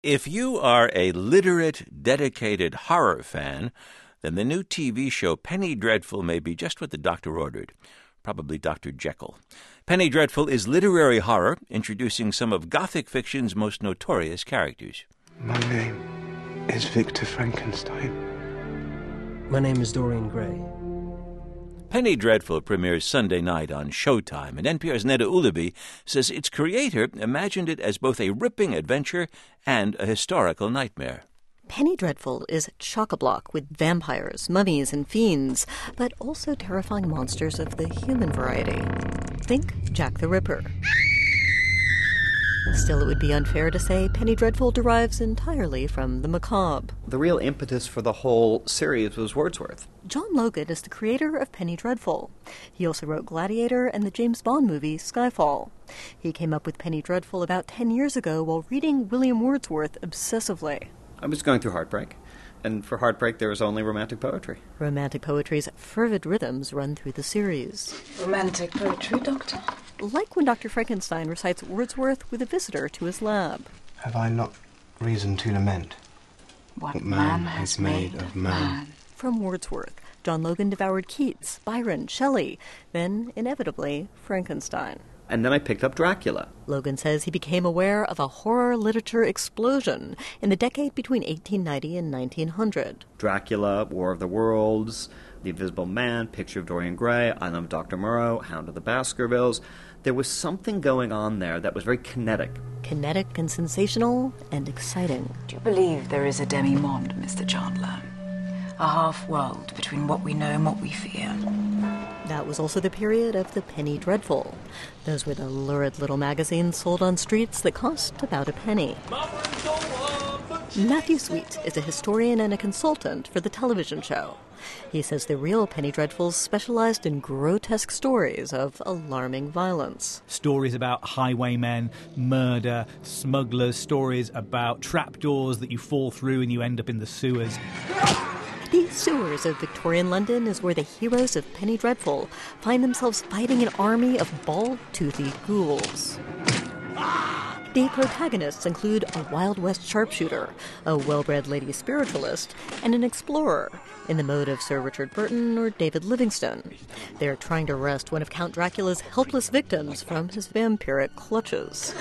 If you are a literate, dedicated horror fan, then the new TV show Penny Dreadful may be just what the doctor ordered. Probably Dr. Jekyll. Penny Dreadful is literary horror, introducing some of Gothic fiction's most notorious characters. My name is Victor Frankenstein. My name is Dorian Gray. Penny Dreadful premieres Sunday night on Showtime, and NPR's Neda Ulaby says its creator imagined it as both a ripping adventure and a historical nightmare. Penny Dreadful is chock-a-block with vampires, mummies, and fiends, but also terrifying monsters of the human variety. Think Jack the Ripper. Still, it would be unfair to say Penny Dreadful derives entirely from the macabre. The real impetus for the whole series was Wordsworth. John Logan is the creator of Penny Dreadful. He also wrote Gladiator and the James Bond movie Skyfall. He came up with Penny Dreadful about 10 years ago while reading William Wordsworth obsessively. I was going through heartbreak, and for heartbreak there was only romantic poetry. Romantic poetry's fervid rhythms run through the series. Romantic poetry, Doctor? Like when Dr. Frankenstein recites Wordsworth with a visitor to his lab. Have I not reason to lament What man has made of man? From Wordsworth, John Logan devoured Keats, Byron, Shelley, then, inevitably, Frankenstein. And then I picked up Dracula. Logan says he became aware of a horror literature explosion in the decade between 1890 and 1900. Dracula, War of the Worlds, The Invisible Man, Picture of Dorian Gray, Island of Dr. Moreau, Hound of the Baskervilles. There was something going on there that was very kinetic. Kinetic and sensational and exciting. Do you believe there is a demi-monde, Mr. Chandler? A half-world between what we know and what we fear? That was also the period of the Penny Dreadful. Those were the lurid little magazines sold on streets that cost about a penny. Matthew Sweet is a historian and a consultant for the television show. He says the real Penny Dreadfuls specialized in grotesque stories of alarming violence. Stories about highwaymen, murder, smugglers, stories about trapdoors that you fall through and you end up in the sewers. These sewers of Victorian London is where the heroes of Penny Dreadful find themselves fighting an army of bald-toothy ghouls. The protagonists include a Wild West sharpshooter, a well-bred lady spiritualist, and an explorer, in the mode of Sir Richard Burton or David Livingstone. They're trying to wrest one of Count Dracula's helpless victims from his vampiric clutches.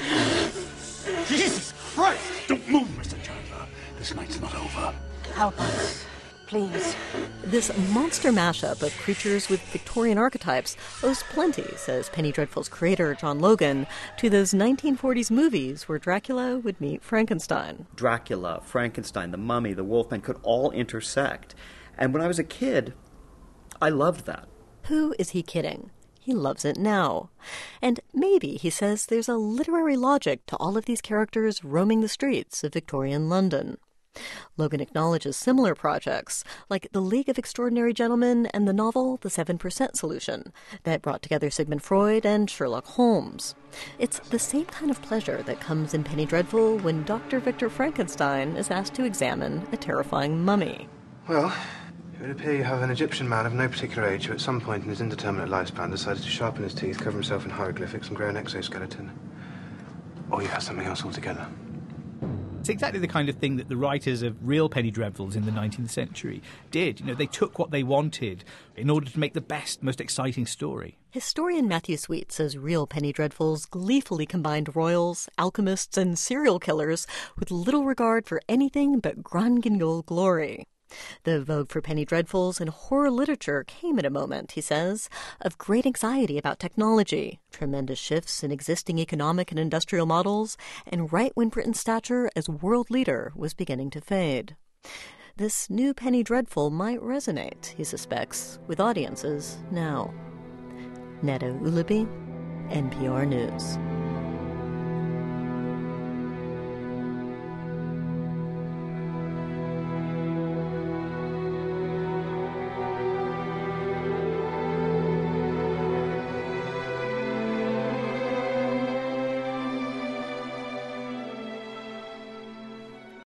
Jesus Christ! Don't move, Mr. Chandler. This night's not over. Help us, please. This monster mashup of creatures with Victorian archetypes owes plenty, says Penny Dreadful's creator, John Logan, to those 1940s movies where Dracula would meet Frankenstein. Dracula, Frankenstein, the Mummy, the Wolfman could all intersect. And when I was a kid, I loved that. Who is he kidding? He loves it now. And maybe, he says, there's a literary logic to all of these characters roaming the streets of Victorian London. Logan acknowledges similar projects, like The League of Extraordinary Gentlemen and the novel The 7% Solution, that brought together Sigmund Freud and Sherlock Holmes. It's the same kind of pleasure that comes in Penny Dreadful when Dr. Victor Frankenstein is asked to examine a terrifying mummy. Well, it would appear you have an Egyptian man of no particular age who at some point in his indeterminate lifespan decided to sharpen his teeth, cover himself in hieroglyphics and grow an exoskeleton. Or you have something else altogether. It's exactly the kind of thing that the writers of real Penny Dreadfuls in the 19th century did. You know, they took what they wanted in order to make the best, most exciting story. Historian Matthew Sweet says real Penny Dreadfuls gleefully combined royals, alchemists, and serial killers with little regard for anything but Granginol glory. The vogue for Penny Dreadfuls in horror literature came at a moment, he says, of great anxiety about technology, tremendous shifts in existing economic and industrial models, and right when Britain's stature as world leader was beginning to fade. This new Penny Dreadful might resonate, he suspects, with audiences now. Neda Ulaby, NPR News.